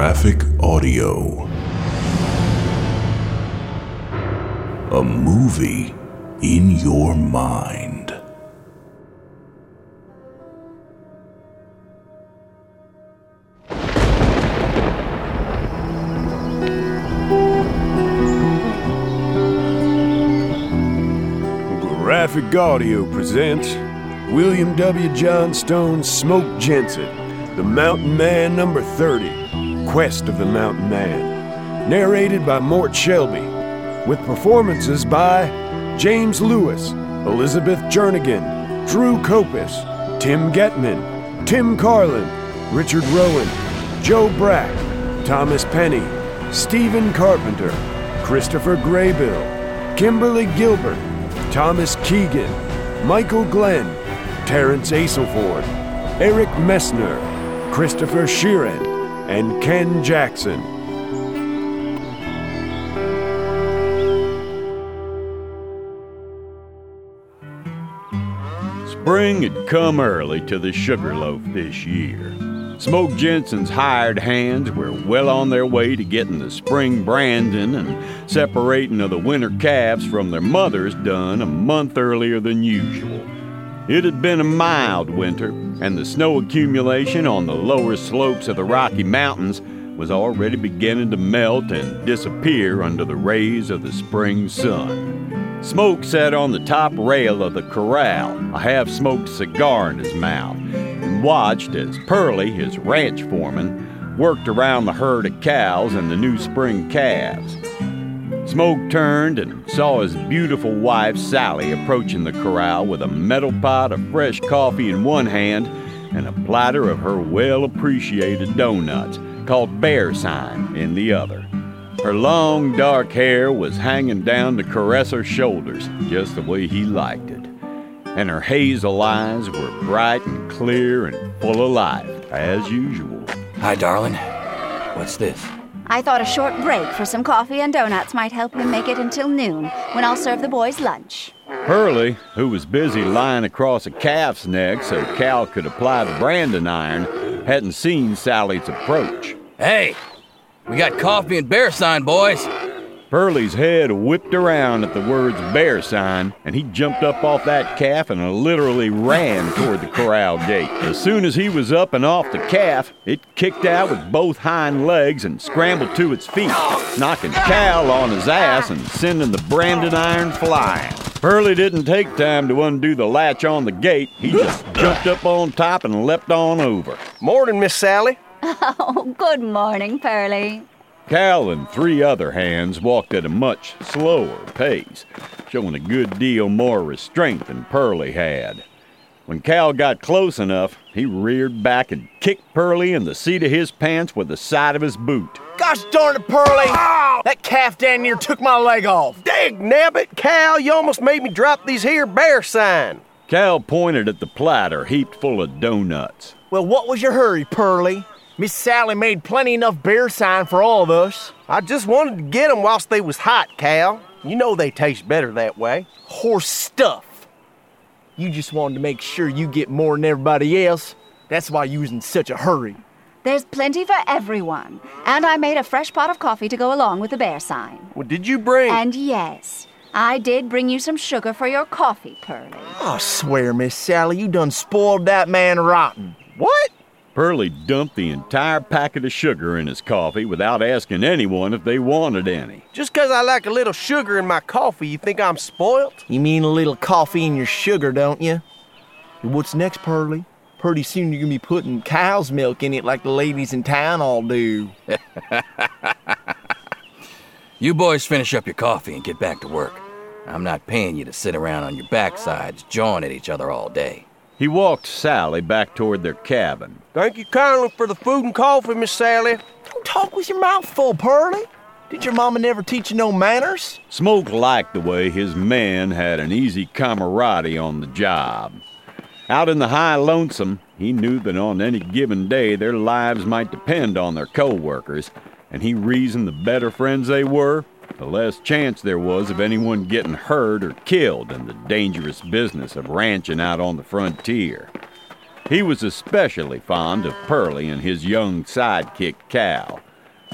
Graphic Audio. A movie in your mind. Graphic Audio presents William W. Johnstone's Smoke Jensen, The Mountain Man No. 30, Quest of the Mountain Man. Narrated by Mort Shelby, with performances by James Lewis, Elizabeth Jernigan, Drew Copus, Tim Getman, Tim Carlin, Richard Rowan, Joe Brack, Thomas Penny, Stephen Carpenter, Christopher Graybill, Kimberly Gilbert, Thomas Keegan, Michael Glenn, Terrence Aselford, Eric Messner, Christopher Sheeran, and Ken Jackson. Spring had come early to the Sugarloaf this year. Smoke Jensen's hired hands were well on their way to getting the spring branding and separating of the winter calves from their mothers done a month earlier than usual. It had been a mild winter, and the snow accumulation on the lower slopes of the Rocky Mountains was already beginning to melt and disappear under the rays of the spring sun. Smoke sat on the top rail of the corral, a half-smoked cigar in his mouth, and watched as Pearlie, his ranch foreman, worked around the herd of cows and the new spring calves. Smoke turned and saw his beautiful wife, Sally, approaching the corral with a metal pot of fresh coffee in one hand and a platter of her well-appreciated doughnuts, called Bear Sign, in the other. Her long, dark hair was hanging down to caress her shoulders, just the way he liked it. And her hazel eyes were bright and clear and full of life, as usual. Hi, darling. What's this? I thought a short break for some coffee and donuts might help him make it until noon, when I'll serve the boys lunch. Pearlie, who was busy lying across a calf's neck so Cal could apply the branding iron, hadn't seen Sally's approach. Hey, we got coffee and Bear Sign, boys. Pearlie's head whipped around at the words Bear Sign, and he jumped up off that calf and literally ran toward the corral gate. As soon as he was up and off the calf, it kicked out with both hind legs and scrambled to its feet, knocking Cal on his ass and sending the branding iron flying. Pearlie didn't take time to undo the latch on the gate. He just jumped up on top and leapt on over. Morning, Miss Sally. Oh, good morning, Pearlie. Cal and three other hands walked at a much slower pace, showing a good deal more restraint than Pearlie had. When Cal got close enough, he reared back and kicked Pearlie in the seat of his pants with the side of his boot. Gosh darn it, Pearlie! Oh, that calf down near took my leg off. Dag nabbit, Cal, you almost made me drop these here Bear Sign. Cal pointed at the platter heaped full of doughnuts. Well, what was your hurry, Pearlie? Miss Sally made plenty enough Bear Sign for all of us. I just wanted to get 'em whilst they was hot, Cal. You know they taste better that way. Horse stuff. You just wanted to make sure you get more than everybody else. That's why you was in such a hurry. There's plenty for everyone, and I made a fresh pot of coffee to go along with the Bear Sign. Well, did you bring... And yes, I did bring you some sugar for your coffee, Pearlie. I swear, Miss Sally, you done spoiled that man rotten. What? Pearlie dumped the entire packet of sugar in his coffee without asking anyone if they wanted any. Just 'cause I like a little sugar in my coffee, you think I'm spoiled? You mean a little coffee in your sugar, don't you? And what's next, Pearlie? Pretty soon you're gonna be putting cow's milk in it like the ladies in town all do. You boys finish up your coffee and get back to work. I'm not paying you to sit around on your backsides jawing at each other all day. He walked Sally back toward their cabin. Thank you kindly for the food and coffee, Miss Sally. Don't talk with your mouth full, Pearlie. Did your mama never teach you no manners? Smoke liked the way his men had an easy camaraderie on the job. Out in the high lonesome, he knew that on any given day their lives might depend on their co-workers, and he reasoned the better friends they were, the less chance there was of anyone getting hurt or killed in the dangerous business of ranching out on the frontier. He was especially fond of Pearlie and his young sidekick Cal,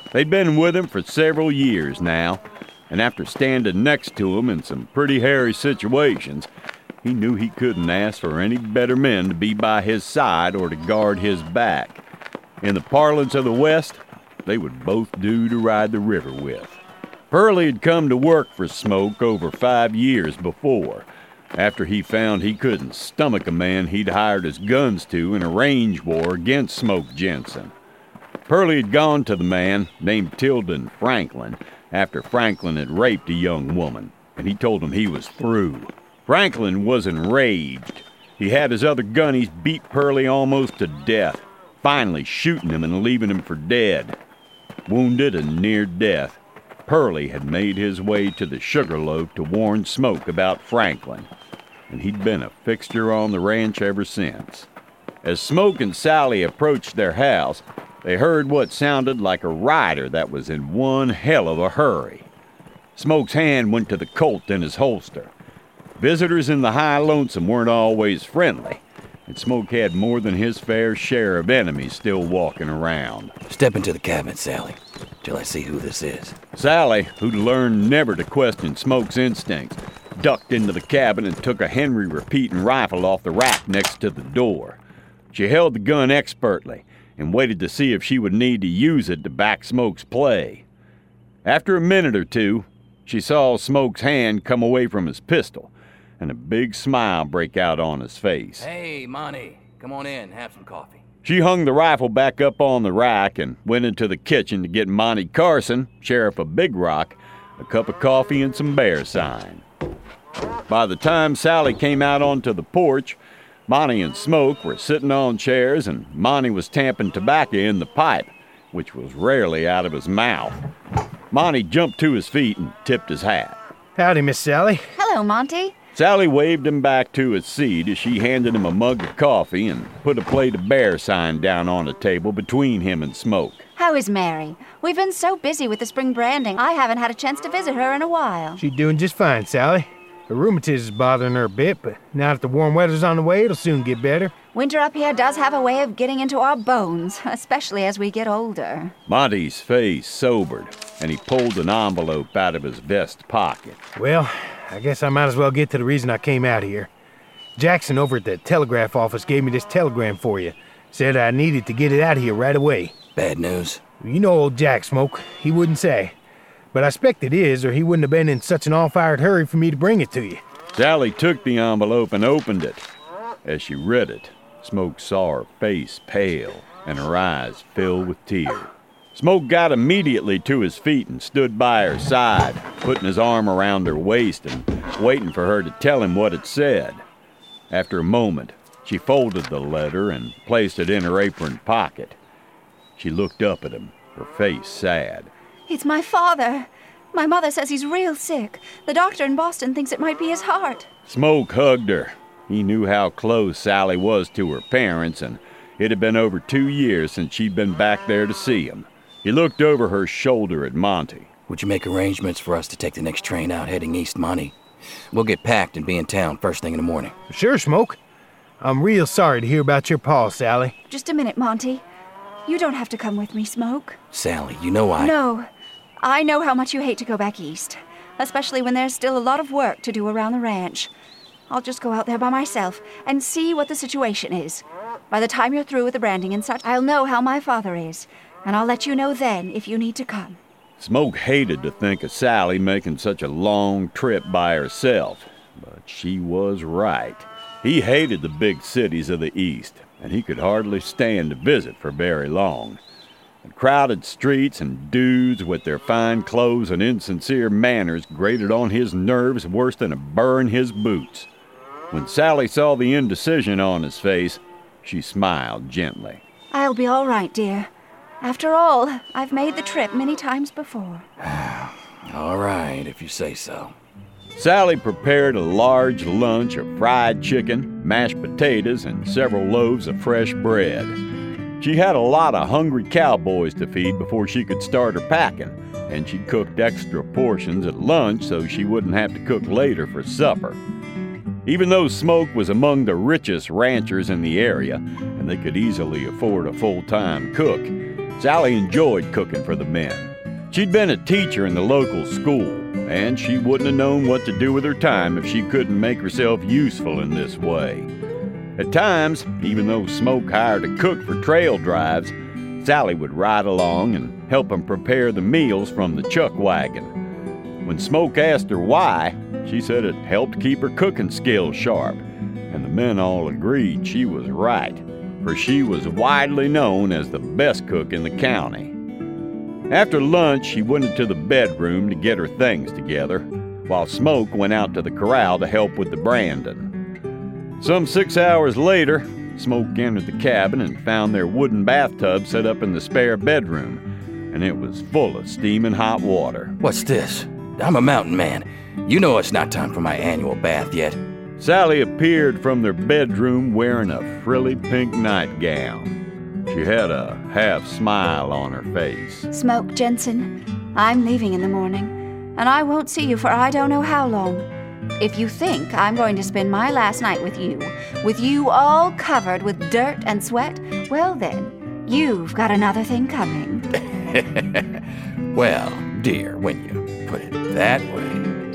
They'd been with him for several years now, and after standing next to him in some pretty hairy situations, he knew he couldn't ask for any better men to be by his side or to guard his back. In the parlance of the West, they would both do to ride the river with. Pearlie had come to work for Smoke over 5 years before, after he found he couldn't stomach a man he'd hired his guns to in a range war against Smoke Jensen. Pearlie had gone to the man named Tilden Franklin after Franklin had raped a young woman, and he told him he was through. Franklin was enraged. He had his other gunnies beat Pearlie almost to death, finally shooting him and leaving him for dead. Wounded and near death, Pearlie had made his way to the Sugarloaf to warn Smoke about Franklin, and he'd been a fixture on the ranch ever since. As Smoke and Sally approached their house, they heard what sounded like a rider that was in one hell of a hurry. Smoke's hand went to the Colt in his holster. Visitors in the High Lonesome weren't always friendly, and Smoke had more than his fair share of enemies still walking around. Step into the cabin, Sally, till I see who this is. Sally, who'd learned never to question Smoke's instincts, ducked into the cabin and took a Henry repeating rifle off the rack next to the door. She held the gun expertly and waited to see if she would need to use it to back Smoke's play. After a minute or two, she saw Smoke's hand come away from his pistol, and a big smile break out on his face. Hey, Monty, come on in, have some coffee. She hung the rifle back up on the rack and went into the kitchen to get Monty Carson, sheriff of Big Rock, a cup of coffee and some bear sign. By the time Sally came out onto the porch, Monty and Smoke were sitting on chairs, and Monty was tamping tobacco in the pipe, which was rarely out of his mouth. Monty jumped to his feet and tipped his hat. Howdy, Miss Sally. Hello, Monty. Sally waved him back to his seat as she handed him a mug of coffee and put a plate of bear sign down on a table between him and Smoke. How is Mary? We've been so busy with the spring branding, I haven't had a chance to visit her in a while. She's doing just fine, Sally. Her rheumatism is bothering her a bit, but now that the warm weather's on the way, it'll soon get better. Winter up here does have a way of getting into our bones, especially as we get older. Monty's face sobered, and he pulled an envelope out of his vest pocket. Well, I guess I might as well get to the reason I came out here. Jackson over at the telegraph office gave me this telegram for you. Said I needed to get it out of here right away. Bad news? You know old Jack, Smoke. He wouldn't say. But I expect it is, or he wouldn't have been in such an all-fired hurry for me to bring it to you. Sally took the envelope and opened it. As she read it, Smoke saw her face pale and her eyes fill with tears. Smoke got immediately to his feet and stood by her side, putting his arm around her waist and waiting for her to tell him what it said. After a moment, she folded the letter and placed it in her apron pocket. She looked up at him, her face sad. It's my father. My mother says he's real sick. The doctor in Boston thinks it might be his heart. Smoke hugged her. He knew how close Sally was to her parents, and it had been over 2 years since she'd been back there to see him. He looked over her shoulder at Monty. Would you make arrangements for us to take the next train out heading east, Monty? We'll get packed and be in town first thing in the morning. Sure, Smoke. I'm real sorry to hear about your pa, Sally. Just a minute, Monty. You don't have to come with me, Smoke. Sally, you know No. I know how much you hate to go back east, especially when there's still a lot of work to do around the ranch. I'll just go out there by myself and see what the situation is. By the time you're through with the branding and such, I'll know how my father is, and I'll let you know then if you need to come. Smoke hated to think of Sally making such a long trip by herself, but she was right. He hated the big cities of the East, and he could hardly stand to visit for very long. The crowded streets and dudes with their fine clothes and insincere manners grated on his nerves worse than a burr in his boots. When Sally saw the indecision on his face, she smiled gently. I'll be all right, dear. After all, I've made the trip many times before. All right, if you say so. Sally prepared a large lunch of fried chicken, mashed potatoes, and several loaves of fresh bread. She had a lot of hungry cowboys to feed before she could start her packing, and she cooked extra portions at lunch so she wouldn't have to cook later for supper. Even though Smoke was among the richest ranchers in the area, and they could easily afford a full-time cook, Sally enjoyed cooking for the men. She'd been a teacher in the local school, and she wouldn't have known what to do with her time if she couldn't make herself useful in this way. At times, even though Smoke hired a cook for trail drives, Sally would ride along and help him prepare the meals from the chuck wagon. When Smoke asked her why, she said it helped keep her cooking skills sharp, and the men all agreed she was right, for she was widely known as the best cook in the county. After lunch, she went into the bedroom to get her things together, while Smoke went out to the corral to help with the branding. Some 6 hours later, Smoke entered the cabin and found their wooden bathtub set up in the spare bedroom, and it was full of steaming hot water. What's this? I'm a mountain man. You know it's not time for my annual bath yet. Sally appeared from their bedroom wearing a frilly pink nightgown. She had a half smile on her face. Smoke Jensen, I'm leaving in the morning, and I won't see you for I don't know how long. If you think I'm going to spend my last night with you all covered with dirt and sweat, well then, you've got another thing coming. Well, dear, when you put it that way.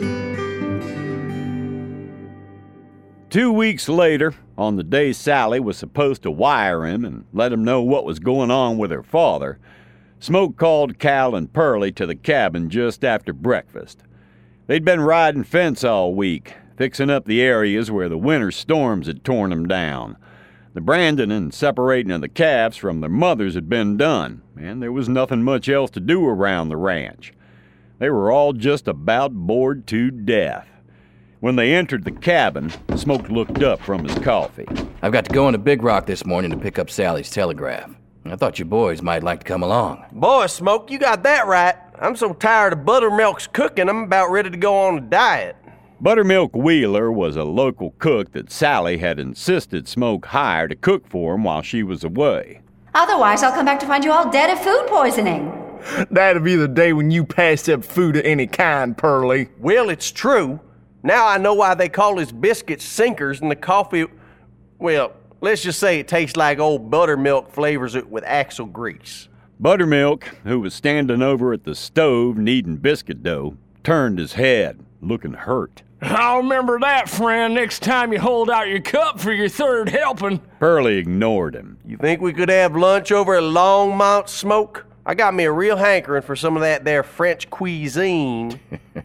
2 weeks later, on the day Sally was supposed to wire him and let him know what was going on with her father, Smoke called Cal and Pearlie to the cabin just after breakfast. They'd been riding fence all week, fixing up the areas where the winter storms had torn them down. The branding and separating of the calves from their mothers had been done, and there was nothing much else to do around the ranch. They were all just about bored to death. When they entered the cabin, Smoke looked up from his coffee. I've got to go into Big Rock this morning to pick up Sally's telegraph. I thought you boys might like to come along. Boy, Smoke, you got that right. I'm so tired of Buttermilk's cooking, I'm about ready to go on a diet. Buttermilk Wheeler was a local cook that Sally had insisted Smoke hire to cook for him while she was away. Otherwise, I'll come back to find you all dead of food poisoning. That'll be the day when you pass up food of any kind, Pearlie. Well, it's true. Now I know why they call his biscuits sinkers and the coffee, well, let's just say it tastes like old Buttermilk flavors it with axle grease. Buttermilk, who was standing over at the stove kneading biscuit dough, turned his head, looking hurt. I'll remember that, friend, next time you hold out your cup for your third helping. Pearlie ignored him. You think we could have lunch over at Longmont, Smoke? I got me a real hankering for some of that there French cuisine.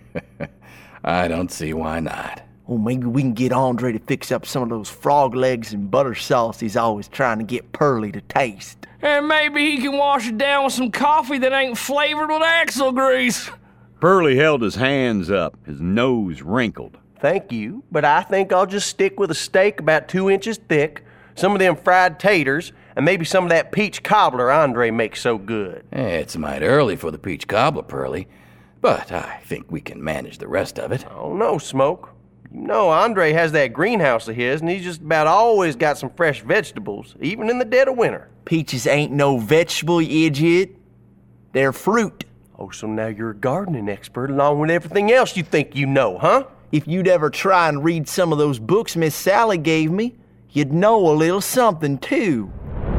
I don't see why not. Oh, maybe we can get Andre to fix up some of those frog legs and butter sauce he's always trying to get Pearlie to taste. And maybe he can wash it down with some coffee that ain't flavored with axle grease. Pearlie held his hands up, his nose wrinkled. Thank you, but I think I'll just stick with a steak about 2 inches thick, some of them fried taters, and maybe some of that peach cobbler Andre makes so good. It's mighty early for the peach cobbler, Pearlie, but I think we can manage the rest of it. Oh, no, Smoke. You know Andre has that greenhouse of his, and he's just about always got some fresh vegetables, even in the dead of winter. Peaches ain't no vegetable, you idiot. They're fruit. Oh, so now you're a gardening expert along with everything else you think you know, huh? If you'd ever try and read some of those books Miss Sally gave me, you'd know a little something, too.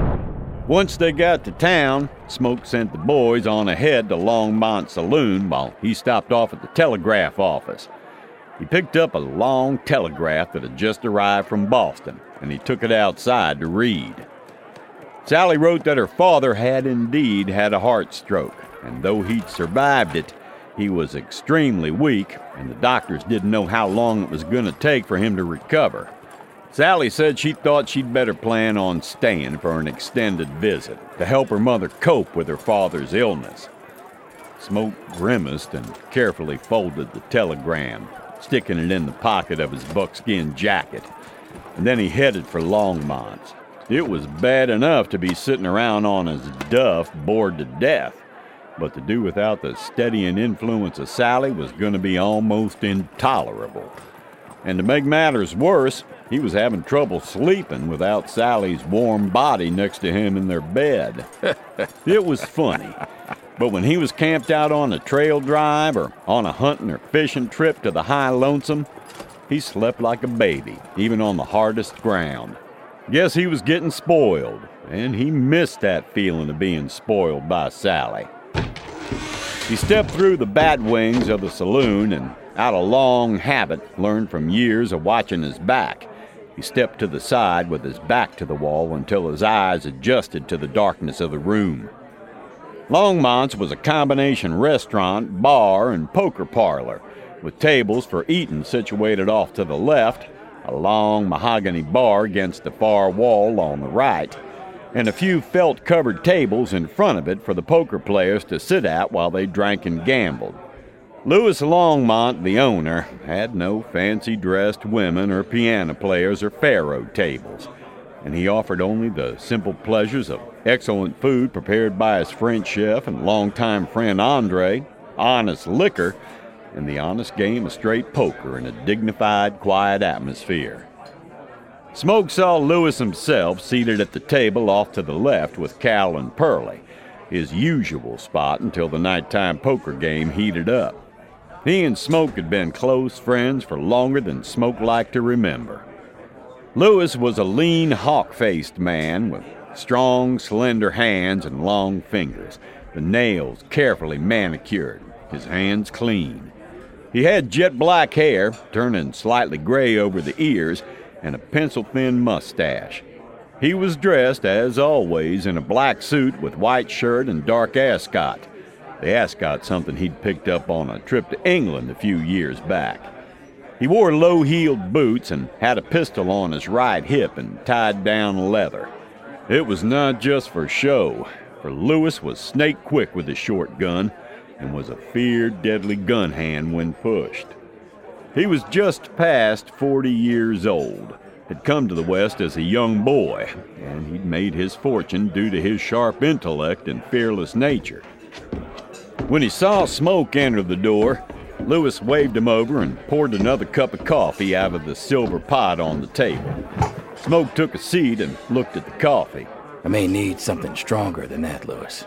Once they got to town, Smoke sent the boys on ahead to Longmont Saloon while he stopped off at the telegraph office. He picked up a long telegraph that had just arrived from Boston, and he took it outside to read. Sally wrote that her father had indeed had a heart stroke, and though he'd survived it, he was extremely weak, and the doctors didn't know how long it was going to take for him to recover. Sally said she thought she'd better plan on staying for an extended visit to help her mother cope with her father's illness. Smoke grimaced and carefully folded the telegram, sticking it in the pocket of his buckskin jacket, and then he headed for Longmont's. It was bad enough to be sitting around on his duff, bored to death, but to do without the steadying influence of Sally was going to be almost intolerable. And to make matters worse, he was having trouble sleeping without Sally's warm body next to him in their bed. It was funny, but when he was camped out on a trail drive or on a hunting or fishing trip to the High Lonesome, he slept like a baby, even on the hardest ground. Guess he was getting spoiled, and he missed that feeling of being spoiled by Sally. He stepped through the bat wings of the saloon and, out of long habit learned from years of watching his back, he stepped to the side with his back to the wall until his eyes adjusted to the darkness of the room. Longmont's was a combination restaurant, bar, and poker parlor, with tables for eating situated off to the left, a long mahogany bar against the far wall on the right, and a few felt-covered tables in front of it for the poker players to sit at while they drank and gambled. Louis Longmont, the owner, had no fancy-dressed women or piano players or faro tables, and he offered only the simple pleasures of excellent food prepared by his French chef and longtime friend Andre, honest liquor, and the honest game of straight poker in a dignified, quiet atmosphere. Smoke saw Louis himself seated at the table off to the left with Cal and Pearlie, his usual spot until the nighttime poker game heated up. He and Smoke had been close friends for longer than Smoke liked to remember. Louis was a lean, hawk-faced man with strong, slender hands and long fingers, the nails carefully manicured, his hands clean. He had jet black hair, turning slightly gray over the ears, and a pencil-thin mustache. He was dressed, as always, in a black suit with white shirt and dark ascot. The ascot something he'd picked up on a trip to England a few years back. He wore low-heeled boots and had a pistol on his right hip and tied down leather. It was not just for show, for Louis was snake quick with his short gun and was a feared, deadly gun hand when pushed. He was just past 40 years old, had come to the West as a young boy, and he'd made his fortune due to his sharp intellect and fearless nature. When he saw Smoke enter the door, Louis waved him over and poured another cup of coffee out of the silver pot on the table. Smoke took a seat and looked at the coffee. I may need something stronger than that, Louis.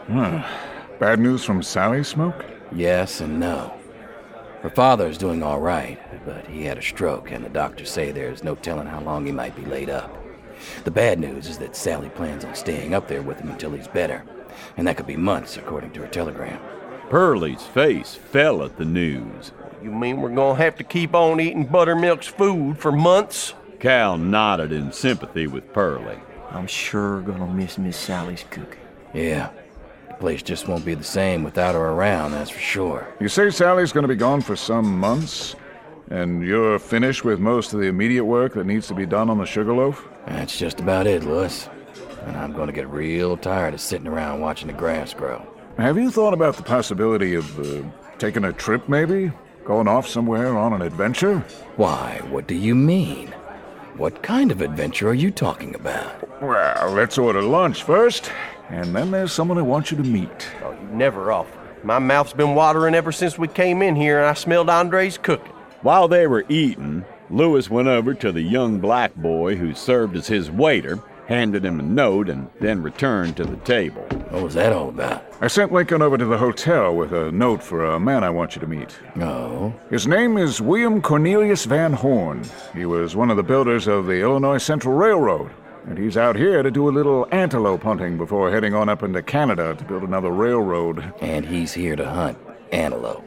Bad news from Sally, Smoke? Yes and no. Her father's doing all right, but he had a stroke, and the doctors say there's no telling how long he might be laid up. The bad news is that Sally plans on staying up there with him until he's better, and that could be months, according to her telegram. Pearlie's face fell at the news. You mean we're gonna have to keep on eating Buttermilk's food for months? Cal nodded in sympathy with Pearlie. I'm sure gonna miss Miss Sally's cooking. Yeah, the place just won't be the same without her around, that's for sure. You say Sally's gonna be gone for some months, and you're finished with most of the immediate work that needs to be done on the Sugarloaf? That's just about it, Louis. And I'm gonna get real tired of sitting around watching the grass grow. Have you thought about the possibility of taking a trip, maybe? Going off somewhere on an adventure? Why, what do you mean? What kind of adventure are you talking about? Well, let's order lunch first, and then there's someone I want you to meet. Oh, you never offer. My mouth's been watering ever since we came in here and I smelled Andre's cooking. While they were eating, Louis went over to the young black boy who served as his waiter, handed him a note, and then returned to the table. What was that all about? I sent Lincoln over to the hotel with a note for a man I want you to meet. Oh? His name is William Cornelius Van Horn. He was one of the builders of the Illinois Central Railroad, and he's out here to do a little antelope hunting before heading on up into Canada to build another railroad. And he's here to hunt antelope.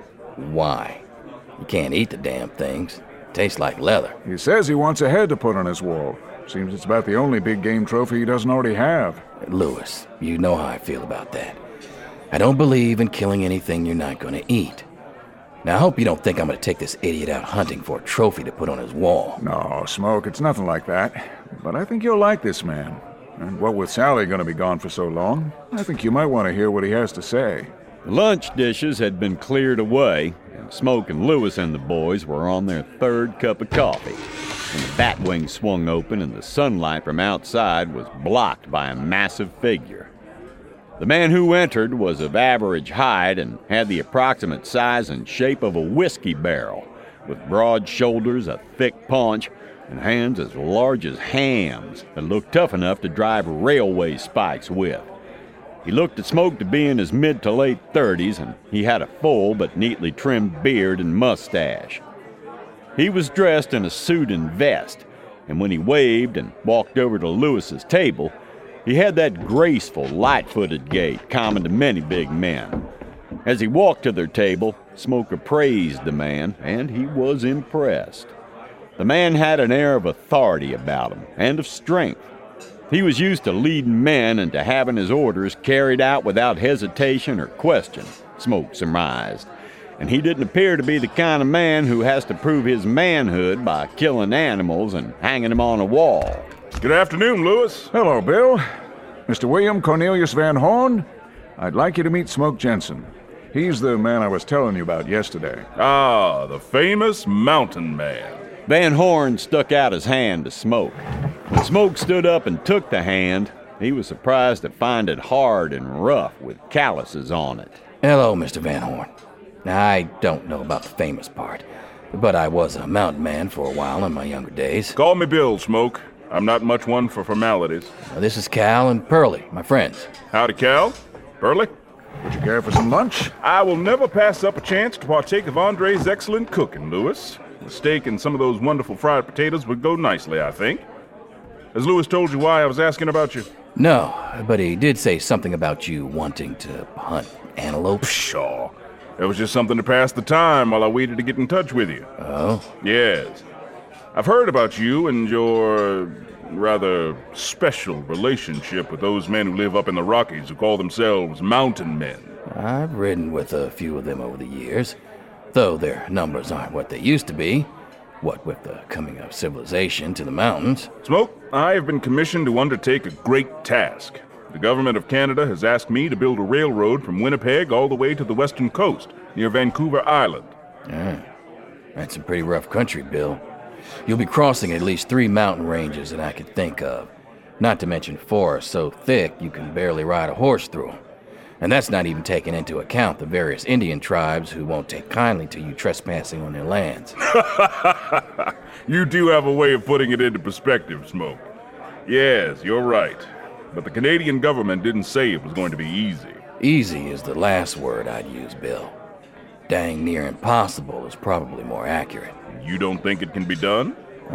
Why? You can't eat the damn things. Tastes like leather. He says he wants a head to put on his wall. Seems it's about the only big game trophy he doesn't already have. Louis, you know how I feel about that. I don't believe in killing anything you're not going to eat. Now, I hope you don't think I'm going to take this idiot out hunting for a trophy to put on his wall. No, Smoke, it's nothing like that. But I think you'll like this man. And what with Sally going to be gone for so long, I think you might want to hear what he has to say. The lunch dishes had been cleared away, and Smoke and Louis and the boys were on their third cup of coffee when the bat wing swung open and the sunlight from outside was blocked by a massive figure. The man who entered was of average height and had the approximate size and shape of a whiskey barrel, with broad shoulders, a thick paunch, and hands as large as hams that looked tough enough to drive railway spikes with. He looked at Smoke to be in his mid to late 30s, and he had a full but neatly trimmed beard and mustache. He was dressed in a suit and vest, and when he waved and walked over to Lewis's table, he had that graceful, light-footed gait common to many big men. As he walked to their table, Smoke appraised the man, and he was impressed. The man had an air of authority about him, and of strength. He was used to leading men and to having his orders carried out without hesitation or question, Smoke surmised. And he didn't appear to be the kind of man who has to prove his manhood by killing animals and hanging them on a wall. Good afternoon, Lewis. Hello, Bill. Mr. William Cornelius Van Horn, I'd like you to meet Smoke Jensen. He's the man I was telling you about yesterday. Ah, the famous Mountain Man. Van Horn stuck out his hand to Smoke. When Smoke stood up and took the hand, he was surprised to find it hard and rough with calluses on it. Hello, Mr. Van Horn. I don't know about the famous part, but I was a mountain man for a while in my younger days. Call me Bill, Smoke. I'm not much one for formalities. This is Cal and Pearlie, my friends. Howdy, Cal. Pearlie? Would you care for some lunch? I will never pass up a chance to partake of Andre's excellent cooking, Lewis. The steak and some of those wonderful fried potatoes would go nicely, I think. Has Lewis told you why I was asking about you? No, but he did say something about you wanting to hunt antelope. Pshaw. It was just something to pass the time while I waited to get in touch with you. Oh? Yes. I've heard about you and your rather special relationship with those men who live up in the Rockies who call themselves mountain men. I've ridden with a few of them over the years, though their numbers aren't what they used to be. What with the coming of civilization to the mountains. Smoke, I have been commissioned to undertake a great task. The government of Canada has asked me to build a railroad from Winnipeg all the way to the western coast, near Vancouver Island. That's some pretty rough country, Bill. You'll be crossing at least 3 mountain ranges that I could think of, not to mention forests so thick you can barely ride a horse through them. And that's not even taking into account the various Indian tribes who won't take kindly to you trespassing on their lands. You do have a way of putting it into perspective, Smoke. Yes, you're right. But the Canadian government didn't say it was going to be easy. Easy is the last word I'd use, Bill. Dang near impossible is probably more accurate. You don't think it can be done?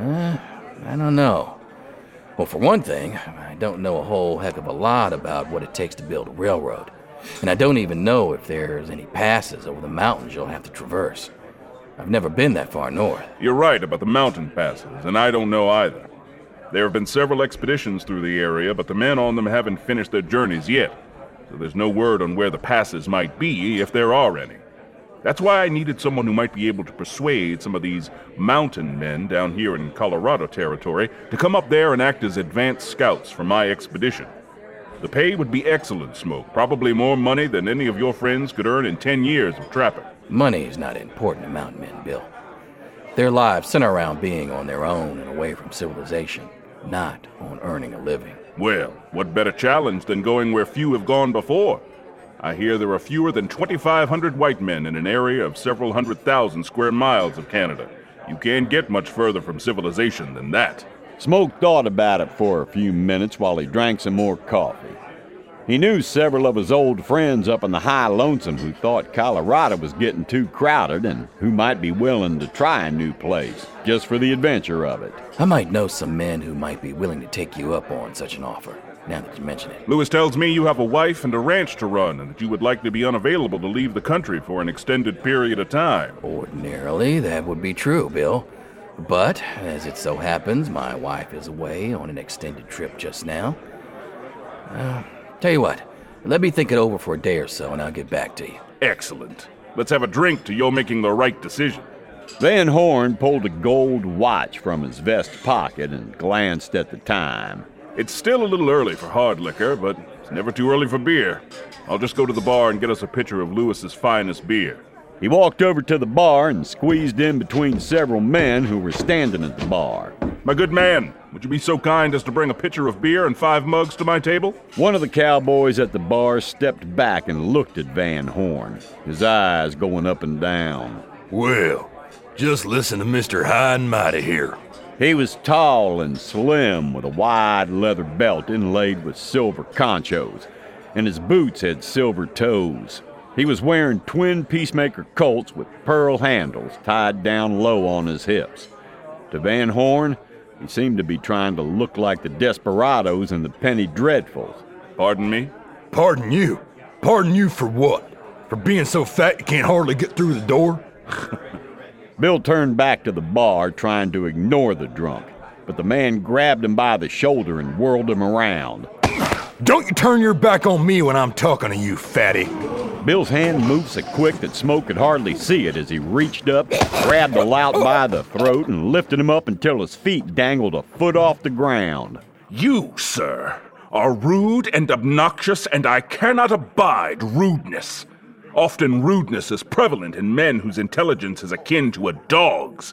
I don't know. Well, for one thing, I don't know a whole heck of a lot about what it takes to build a railroad. And I don't even know if there's any passes over the mountains you'll have to traverse. I've never been that far north. You're right about the mountain passes, and I don't know either. There have been several expeditions through the area, but the men on them haven't finished their journeys yet. So there's no word on where the passes might be, if there are any. That's why I needed someone who might be able to persuade some of these mountain men down here in Colorado territory to come up there and act as advanced scouts for my expedition. The pay would be excellent, Smoke. Probably more money than any of your friends could earn in 10 years of trapping. Money is not important to mountain men, Bill. Their lives center around being on their own and away from civilization, not on earning a living. Well, what better challenge than going where few have gone before? I hear there are fewer than 2,500 white men in an area of several 100,000 square miles of Canada. You can't get much further from civilization than that. Smoke thought about it for a few minutes while he drank some more coffee. He knew several of his old friends up in the high lonesome who thought Colorado was getting too crowded and who might be willing to try a new place, just for the adventure of it. I might know some men who might be willing to take you up on such an offer, now that you mention it. Lewis tells me you have a wife and a ranch to run, and that you would likely be unavailable to leave the country for an extended period of time. Ordinarily, that would be true, Bill. But, as it so happens, my wife is away on an extended trip just now. Tell you what, let me think it over for a day or so and I'll get back to you. Excellent. Let's have a drink to your making the right decision. Van Horn pulled a gold watch from his vest pocket and glanced at the time. It's still a little early for hard liquor, but it's never too early for beer. I'll just go to the bar and get us a pitcher of Lewis's finest beer. He walked over to the bar and squeezed in between several men who were standing at the bar. My good man, would you be so kind as to bring a pitcher of beer and 5 mugs to my table? One of the cowboys at the bar stepped back and looked at Van Horn, his eyes going up and down. Well, just listen to Mr. High and Mighty here. He was tall and slim with a wide leather belt inlaid with silver conchos, and his boots had silver toes. He was wearing twin Peacemaker Colts with pearl handles tied down low on his hips. To Van Horn, He seemed to be trying to look like the Desperados and the Penny Dreadfuls. Pardon me? Pardon you? Pardon you for what? For being so fat you can't hardly get through the door? Bill turned back to the bar, trying to ignore the drunk, but the man grabbed him by the shoulder and whirled him around. Don't you turn your back on me when I'm talking to you, fatty. Bill's hand moved so quick that Smoke could hardly see it as he reached up, grabbed the lout by the throat, and lifted him up until his feet dangled a foot off the ground. You, sir, are rude and obnoxious, and I cannot abide rudeness. Often rudeness is prevalent in men whose intelligence is akin to a dog's.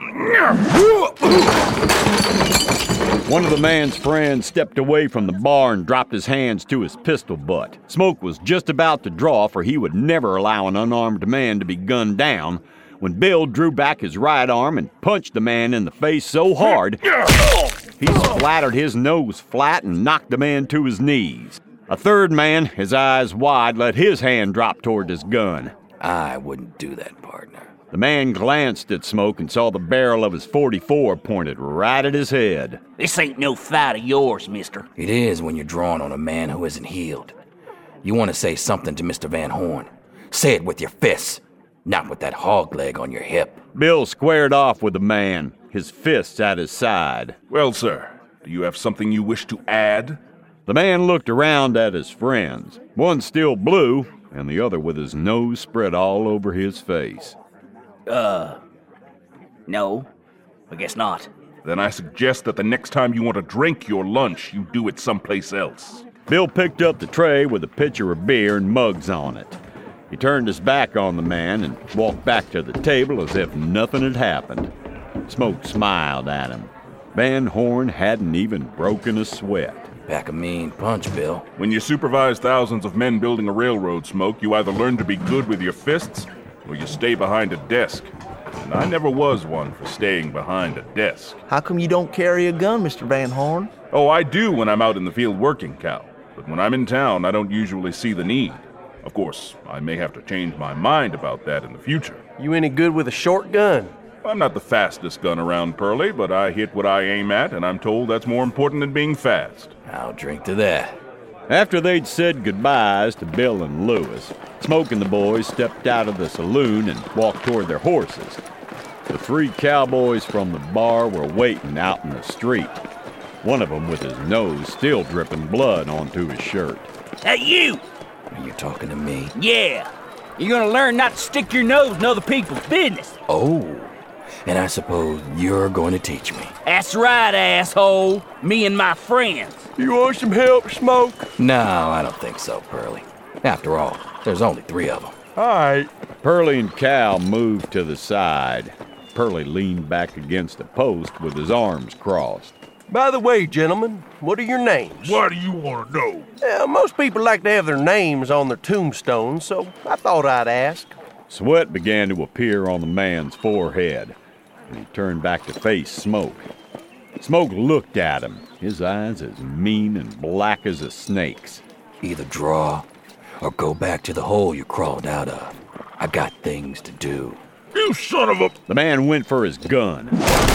One of the man's friends stepped away from the bar and dropped his hands to his pistol butt. Smoke was just about to draw, for he would never allow an unarmed man to be gunned down, when Bill drew back his right arm and punched the man in the face so hard, he splattered his nose flat and knocked the man to his knees. A third man, his eyes wide, let his hand drop toward his gun. I wouldn't do that, partner. The man glanced at Smoke and saw the barrel of his .44 pointed right at his head. This ain't no fight of yours, mister. It is when you're drawing on a man who isn't healed. You want to say something to Mr. Van Horn. Say it with your fists, not with that hog leg on your hip. Bill squared off with the man, his fists at his side. Well, sir, do you have something you wish to add? The man looked around at his friends, one still blue, and the other with his nose spread all over his face. No, I guess not. Then I suggest that the next time you want to drink your lunch, you do it someplace else. Bill picked up the tray with a pitcher of beer and mugs on it. He turned his back on the man and walked back to the table as if nothing had happened. Smoke smiled at him. Van Horn hadn't even broken a sweat. Pack a mean punch, Bill. When you supervise thousands of men building a railroad, Smoke, you either learn to be good with your fists, or you stay behind a desk. And I never was one for staying behind a desk. How come you don't carry a gun, Mr. Van Horn? Oh, I do when I'm out in the field working, Cal. But when I'm in town, I don't usually see the need. Of course, I may have to change my mind about that in the future. You any good with a short gun? I'm not the fastest gun around, Pearlie, but I hit what I aim at, and I'm told that's more important than being fast. I'll drink to that. After they'd said goodbyes to Bill and Lewis, Smoke and the boys stepped out of the saloon and walked toward their horses. The three cowboys from the bar were waiting out in the street, one of them with his nose still dripping blood onto his shirt. Hey, you! Are you talking to me? Yeah. You're gonna learn not to stick your nose in other people's business. Oh, and I suppose you're going to teach me. That's right, asshole. Me and my friends. You want some help, Smoke? No, I don't think so, Pearlie. After all, there's only 3 of them. All right. Pearlie and Cal moved to the side. Pearlie leaned back against a post with his arms crossed. By the way, gentlemen, what are your names? Why do you want to know? Most people like to have their names on their tombstones, so I thought I'd ask. Sweat began to appear on the man's forehead, and he turned back to face Smoke. Smoke looked at him, his eyes as mean and black as a snake's. Either draw or go back to the hole you crawled out of. I got things to do. You son of a... The man went for his gun.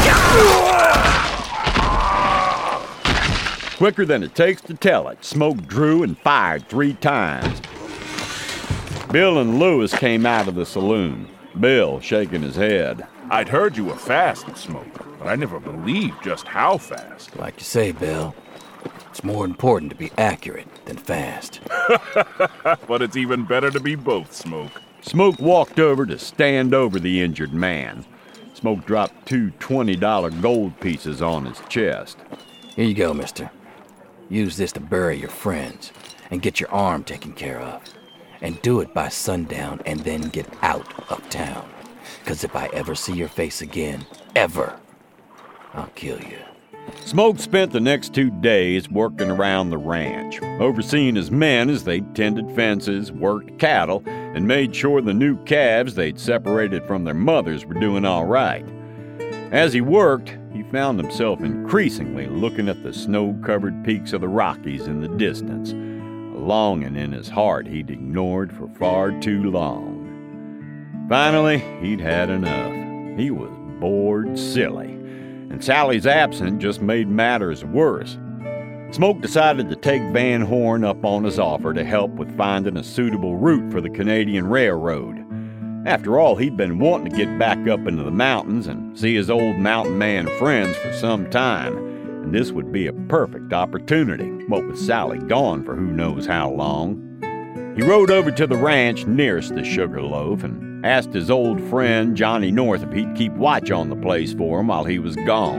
Quicker than it takes to tell it, Smoke drew and fired 3 times. Bill and Lewis came out of the saloon, Bill shaking his head. I'd heard you were fast, Smoke, but I never believed just how fast. Like you say, Bill, it's more important to be accurate than fast. But it's even better to be both, Smoke. Smoke walked over to stand over the injured man. Smoke dropped 2 $20 gold pieces on his chest. Here you go, mister. Use this to bury your friends and get your arm taken care of. And do it by sundown and then get out of town. 'Cause if I ever see your face again, ever, I'll kill you. Smoke spent the next 2 days working around the ranch, overseeing his men as they tended fences, worked cattle, and made sure the new calves they'd separated from their mothers were doing all right. As he worked, he found himself increasingly looking at the snow-covered peaks of the Rockies in the distance, a longing in his heart he'd ignored for far too long. Finally, he'd had enough. He was bored silly, and Sally's absence just made matters worse. Smoke decided to take Van Horn up on his offer to help with finding a suitable route for the Canadian Railroad. After all, he'd been wanting to get back up into the mountains and see his old mountain man friends for some time, and this would be a perfect opportunity, what with Sally gone for who knows how long. He rode over to the ranch nearest the Sugarloaf and asked his old friend Johnny North if he'd keep watch on the place for him while he was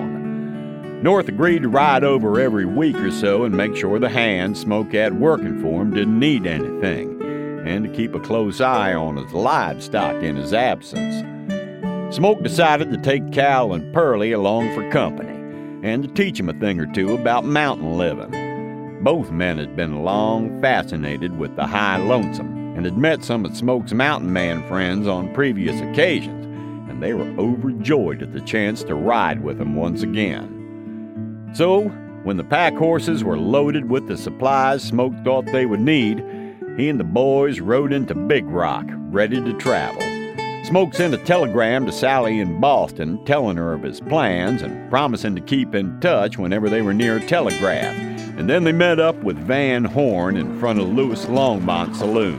gone. North agreed to ride over every week or so and make sure the hands Smoke had working for him didn't need anything, and to keep a close eye on his livestock in his absence. Smoke decided to take Cal and Pearlie along for company, and to teach him a thing or two about mountain living. Both men had been long fascinated with the high lonesome, and had met some of Smoke's mountain man friends on previous occasions, and they were overjoyed at the chance to ride with him once again. So, when the pack horses were loaded with the supplies Smoke thought they would need, he and the boys rode into Big Rock, ready to travel. Smoke sent a telegram to Sally in Boston telling her of his plans and promising to keep in touch whenever they were near a telegraph, and then they met up with Van Horn in front of Louis Longmont's saloon.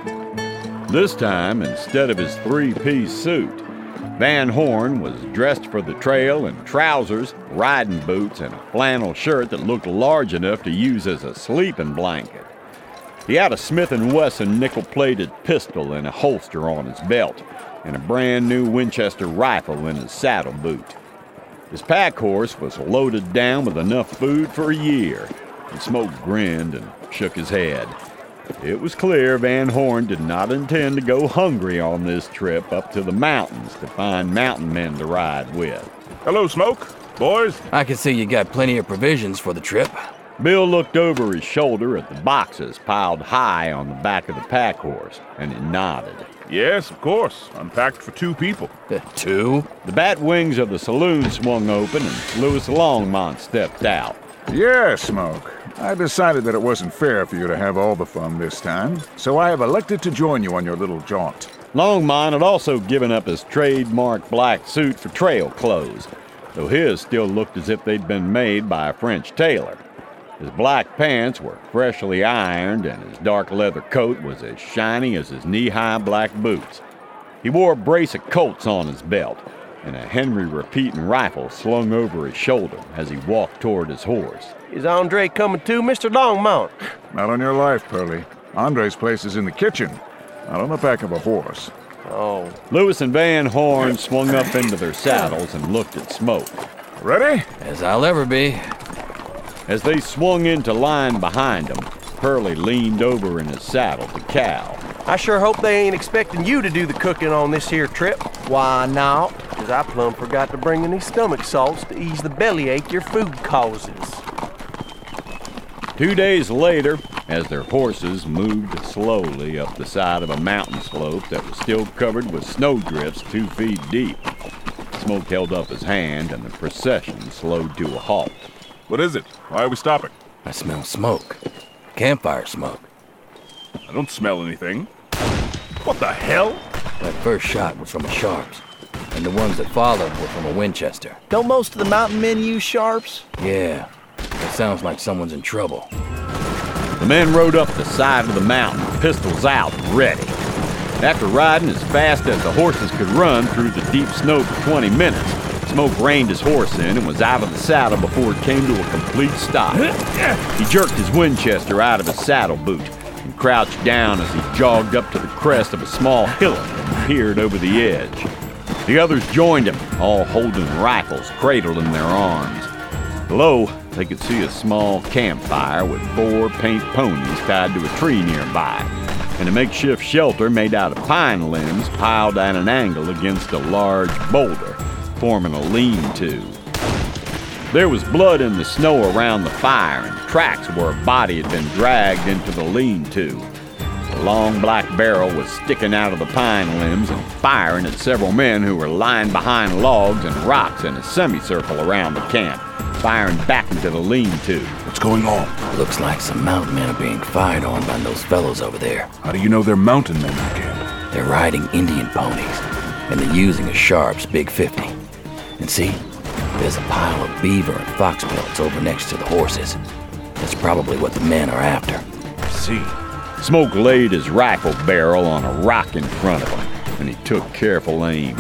This time, instead of his three-piece suit, Van Horn was dressed for the trail in trousers, riding boots, and a flannel shirt that looked large enough to use as a sleeping blanket. He had a Smith & Wesson nickel-plated pistol in a holster on his belt, and a brand-new Winchester rifle in his saddle boot. His pack horse was loaded down with enough food for a year, and Smoke grinned and shook his head. It was clear Van Horn did not intend to go hungry on this trip up to the mountains to find mountain men to ride with. Hello, Smoke. Boys? I can see you got plenty of provisions for the trip. Bill looked over his shoulder at the boxes piled high on the back of the pack horse, and he nodded. Yes, of course. I'm packed for 2 people. 2? The bat wings of the saloon swung open, and Louis Longmont stepped out. Yeah, Smoke. I decided that it wasn't fair for you to have all the fun this time, so I have elected to join you on your little jaunt. Longmont had also given up his trademark black suit for trail clothes, though his still looked as if they'd been made by a French tailor. His black pants were freshly ironed, and his dark leather coat was as shiny as his knee-high black boots. He wore a brace of Colts on his belt, and a Henry repeating rifle slung over his shoulder as he walked toward his horse. Is Andre coming too, Mr. Longmont? Not on your life, Pearlie. Andre's place is in the kitchen, not on the back of a horse. Oh. Louis and Van Horn swung up into their saddles and looked at Smoke. Ready? As I'll ever be. As they swung into line behind him, Pearlie leaned over in his saddle to Cal. I sure hope they ain't expecting you to do the cooking on this here trip. Why not? 'Cause I plumb forgot to bring any stomach salts to ease the bellyache your food causes. 2 days later, as their horses moved slowly up the side of a mountain slope that was still covered with snowdrifts 2 feet deep, Smoke held up his hand and the procession slowed to a halt. What is it? Why are we stopping? I smell smoke. Campfire smoke. I don't smell anything. What the hell? That first shot was from a Sharps, and the ones that followed were from a Winchester. Don't most of the mountain men use Sharps? Yeah, it sounds like someone's in trouble. The men rode up the side of the mountain, pistols out, ready. After riding as fast as the horses could run through the deep snow for 20 minutes, Smoke reined his horse in and was out of the saddle before it came to a complete stop. He jerked his Winchester out of his saddle boot and crouched down as he jogged up to the crest of a small hillock and peered over the edge. The others joined him, all holding rifles cradled in their arms. Below, they could see a small campfire with 4 paint ponies tied to a tree nearby, and a makeshift shelter made out of pine limbs piled at an angle against a large boulder, forming a lean-to. There was blood in the snow around the fire and tracks where a body had been dragged into the lean-to. The long black barrel was sticking out of the pine limbs and firing at several men who were lying behind logs and rocks in a semicircle around the camp, firing back into the lean-to. What's going on? Looks like some mountain men are being fired on by those fellows over there. How do you know they're mountain men, McCann? They're riding Indian ponies, and they're using a Sharps Big 50. And see, There's a pile of beaver and fox pelts over next to the horses. That's probably what the men are after. See, Smoke laid his rifle barrel on a rock in front of him, and he took careful aim.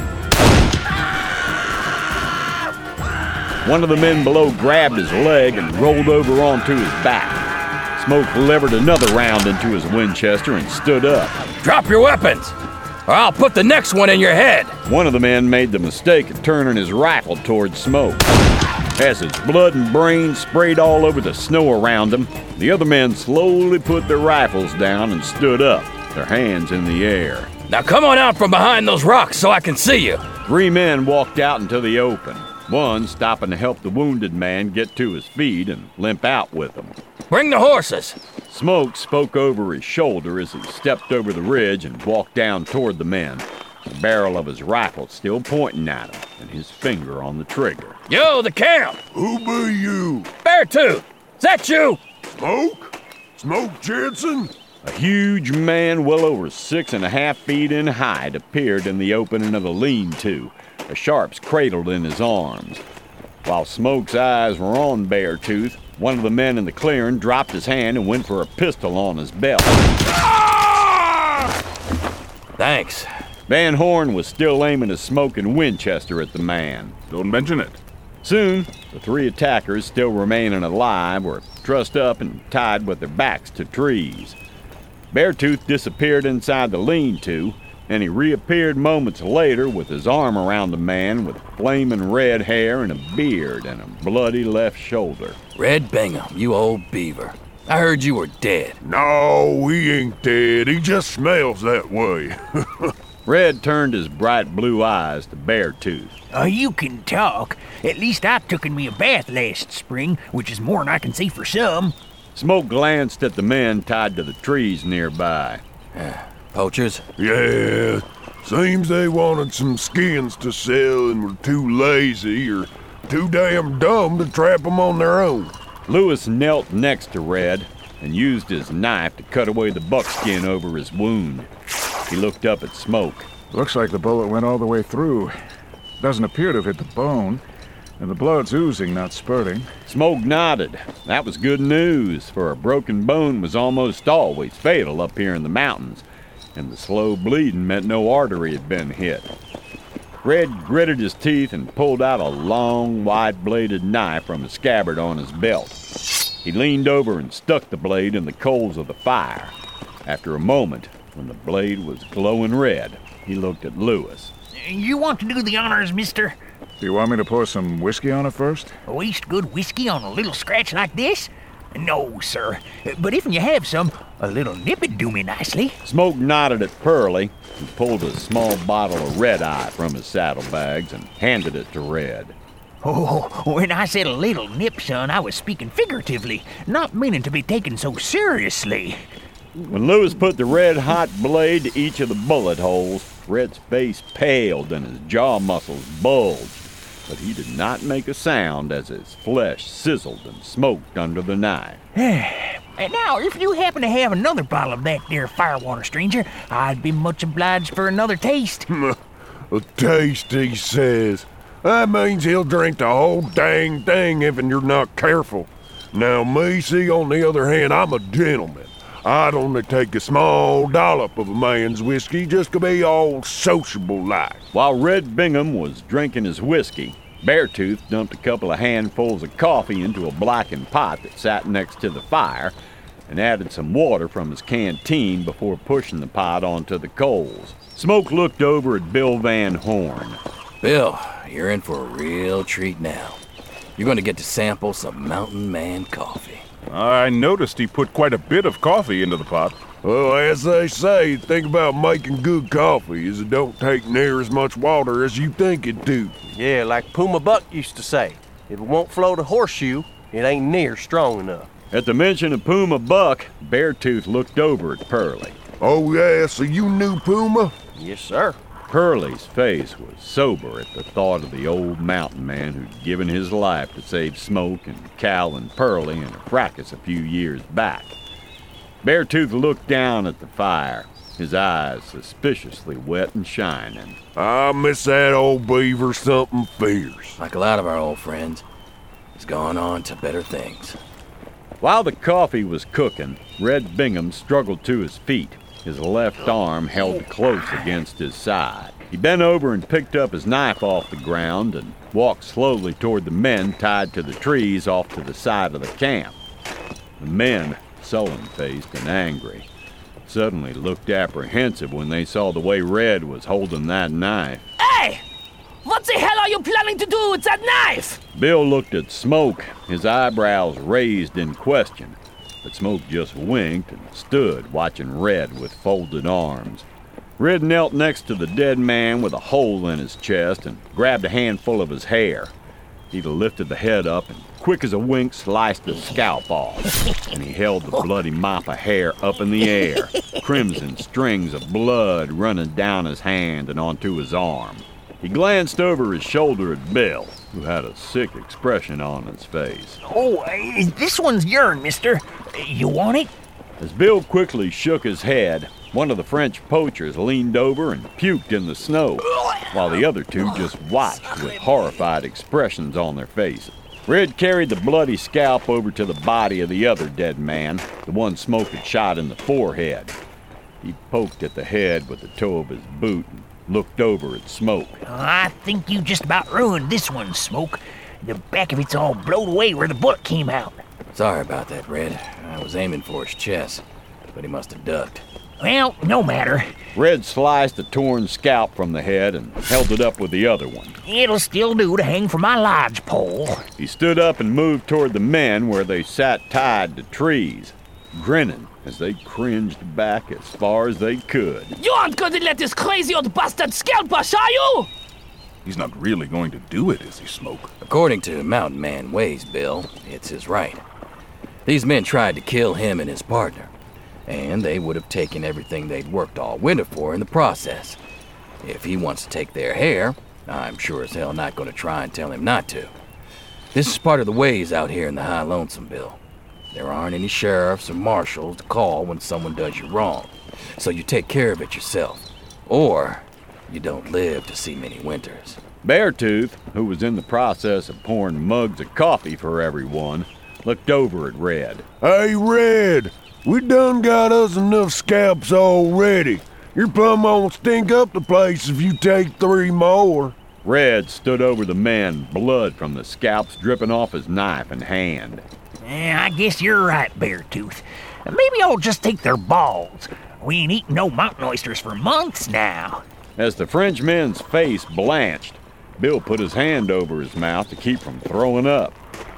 One of the men below grabbed his leg and rolled over onto his back. Smoke levered another round into his Winchester and stood up. Drop your weapons, or I'll put the next one in your head. One of the men made the mistake of turning his rifle towards Smoke. As his blood and brains sprayed all over the snow around him, the other men slowly put their rifles down and stood up, their hands in the air. Now come on out from behind those rocks so I can see you. 3 men walked out into the open, one stopping to help the wounded man get to his feet and limp out with him. Bring the horses. Smoke spoke over his shoulder as he stepped over the ridge and walked down toward the men, the barrel of his rifle still pointing at him and his finger on the trigger. Yo, the camp! Who be you? Beartooth! Is that you? Smoke? Smoke Jensen? A huge man well over 6.5 feet in height appeared in the opening of the lean-to, a sharps cradled in his arms. While Smoke's eyes were on Beartooth, one of the men in the clearing dropped his hand and went for a pistol on his belt. Thanks. Van Horn was still aiming his smoking Winchester at the man. Don't mention it. Soon, the 3 attackers, still remaining alive, were trussed up and tied with their backs to trees. Beartooth disappeared inside the lean-to, and he reappeared moments later with his arm around the man with flaming red hair and a beard and a bloody left shoulder. Red Bingham, you old beaver. I heard you were dead. No, he ain't dead. He just smells that way. Red turned his bright blue eyes to Beartooth. You can talk. At least I tooken me a bath last spring, which is more'n I can say for some. Smoke glanced at the men tied to the trees nearby. Poachers? Yeah, seems they wanted some skins to sell and were too lazy or too damn dumb to trap them on their own. Lewis knelt next to Red and used his knife to cut away the buckskin over his wound. He looked up at Smoke. Looks like the bullet went all the way through. Doesn't appear to have hit the bone, and the blood's oozing, not spurting. Smoke nodded. That was good news, for a broken bone was almost always fatal up here in the mountains, and the slow bleeding meant no artery had been hit. Red gritted his teeth and pulled out a long, wide-bladed knife from a scabbard on his belt. He leaned over and stuck the blade in the coals of the fire. After a moment, when the blade was glowing red, he looked at Lewis. You want to do the honors, mister? Do you want me to pour some whiskey on it first? Waste good whiskey on a little scratch like this? No, sir. But if you have some, a little nip'd do me nicely. Smoke nodded at Pearlie and pulled a small bottle of red-eye from his saddlebags and handed it to Red. Oh, when I said a little nip, son, I was speaking figuratively, not meaning to be taken so seriously. When Lewis put the red-hot blade to each of the bullet holes, Red's face paled and his jaw muscles bulged, but he did not make a sound as his flesh sizzled and smoked under the knife. And now, if you happen to have another bottle of that there firewater, stranger, I'd be much obliged for another taste. A taste, he says. That means he'll drink the whole dang thing if you're not careful. Now, me, see, on the other hand, I'm a gentleman. I'd only take a small dollop of a man's whiskey just to be all sociable-like. While Red Bingham was drinking his whiskey, Beartooth dumped a couple of handfuls of coffee into a blackened pot that sat next to the fire and added some water from his canteen before pushing the pot onto the coals. Smoke looked over at Bill Van Horn. Bill, you're in for a real treat now. You're going to get to sample some Mountain Man coffee. I noticed he put quite a bit of coffee into the pot. Well, as they say, the thing about making good coffee is it don't take near as much water as you think it do. Yeah, like Puma Buck used to say, if it won't float a horseshoe, it ain't near strong enough. At the mention of Puma Buck, Beartooth looked over at Pearlie. Oh, yeah, so you knew Puma? Yes, sir. Pearlie's face was sober at the thought of the old mountain man who'd given his life to save Smoke and Cal and Pearlie in a fracas a few years back. Beartooth looked down at the fire. his eyes suspiciously wet and shining. I miss that old beaver something fierce. Like a lot of our old friends, he's gone on to better things. While the coffee was cooking, Red Bingham struggled to his feet, his left arm held close against his side. He bent over and picked up his knife off the ground and walked slowly toward the men tied to the trees off to the side of the camp. The men, sullen-faced and angry, suddenly looked apprehensive when they saw the way Red was holding that knife. Hey! What the hell are you planning to do with that knife? Bill looked at Smoke, his eyebrows raised in question, but Smoke just winked and stood watching Red with folded arms. Red knelt next to the dead man with a hole in his chest and grabbed a handful of his hair. He lifted the head up and, quick as a wink, sliced the scalp off, and he held the bloody mop of hair up in the air, crimson strings of blood running down his hand and onto his arm. He glanced over his shoulder at Bill, who had a sick expression on his face. Oh, this one's yourn, mister. You want it? As Bill quickly shook his head, one of the French poachers leaned over and puked in the snow, while the other two just watched with horrified expressions on their faces. Red carried the bloody scalp over to the body of the other dead man, the one Smoke had shot in the forehead. He poked at the head with the toe of his boot and looked over at Smoke. I think you just about ruined this one, Smoke. The back of it's all blowed away where the bullet came out. Sorry about that, Red. I was aiming for his chest, but he must have ducked. Well, no matter. Red sliced the torn scalp from the head and held it up with the other one. It'll still do to hang from my lodge pole. He stood up and moved toward the men where they sat tied to trees, grinning as they cringed back as far as they could. You aren't going to let this crazy old bastard scalp us, are you? He's not really going to do it, is he, Smoke? According to Mountain Man ways, Bill, it's his right. These men tried to kill him and his partner, and they would have taken everything they'd worked all winter for in the process. If he wants to take their hair, I'm sure as hell not going to try and tell him not to. This is part of the ways out here in the High Lonesome, Bill. There aren't any sheriffs or marshals to call when someone does you wrong, so you take care of it yourself, or you don't live to see many winters. Beartooth, who was in the process of pouring mugs of coffee for everyone, looked over at Red. Hey, Red, we done got us enough scalps already. You're plumb gonna stink up the place if you take 3 more. Red stood over the men, blood from the scalps dripping off his knife and hand. I guess you're right, Beartooth. Maybe I'll just take their balls. We ain't eaten no mountain oysters for months now. As the Frenchman's face blanched, Bill put his hand over his mouth to keep from throwing up.